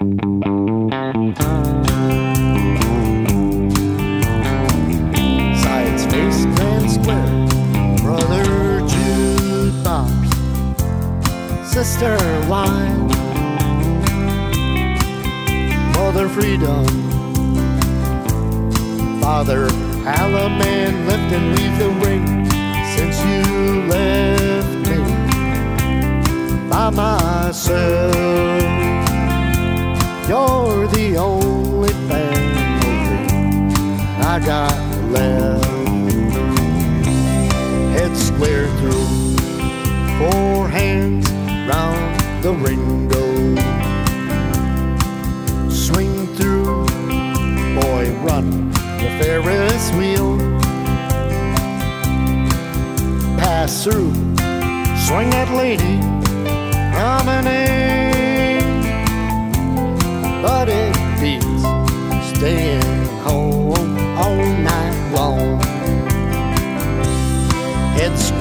Sides face grand square, brother jukebox, sister wine, mother freedom, father Alaman, lift and leave the ring. Since you left me by myself, you're the only family I got left. Head square through, four hands round the ring go. Swing through, boy, run the Ferris wheel. Pass through, swing that lady, promenade. But it beats staying home all night long. Head